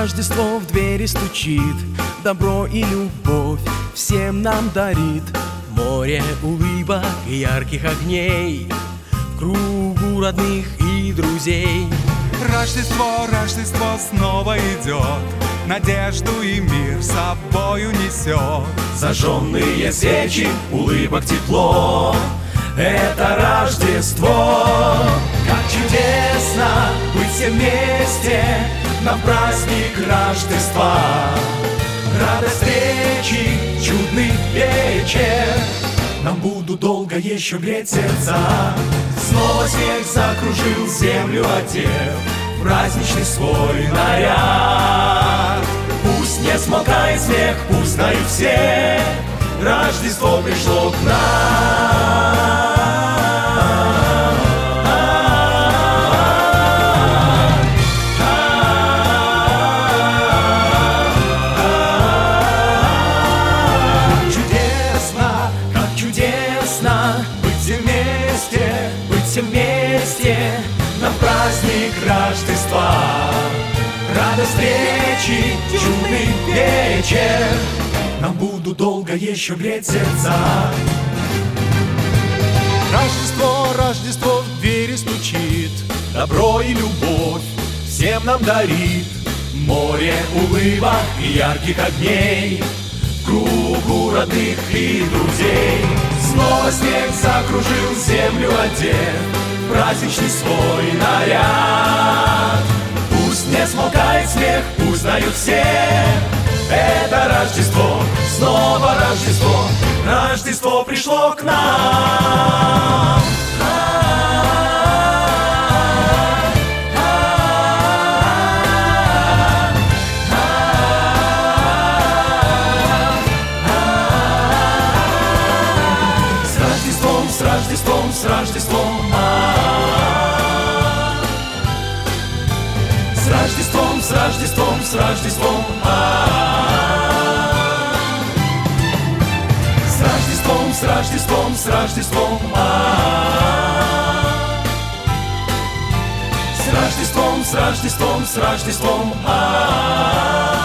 Рождество в двери стучит, добро и любовь всем нам дарит. Море улыбок и ярких огней в кругу родных и друзей. Рождество, Рождество снова идет, надежду и мир с собою несет. Зажженные свечи, улыбок тепло, это Рождество. Как чудесно быть все вместе на праздник Рождества. Радость встречи, чудный вечер нам будут долго еще греть сердца. Снова снег закружил землю, одев праздничный свой наряд. Пусть не смолкает смех, пусть знают все, Рождество пришло к нам. Быть вместе на праздник Рождества. Радость встречи, чудный вечер нам будут долго еще греть сердца. Рождество, Рождество в двери стучит, добро и любовь всем нам дарит. Море улыбок и ярких огней в кругу родных и друзей. Снова снег закружил землю, одев праздничный свой наряд. Пусть не смолкает смех, пусть знают все, это Рождество, снова Рождество. Рождество пришло к нам. С Рождеством, с Рождеством, с Рождеством, с Рождеством, с Рождеством, с Рождеством, с Рождеством, с Рождеством, с Рождеством, с Рождеством, с Рождеством.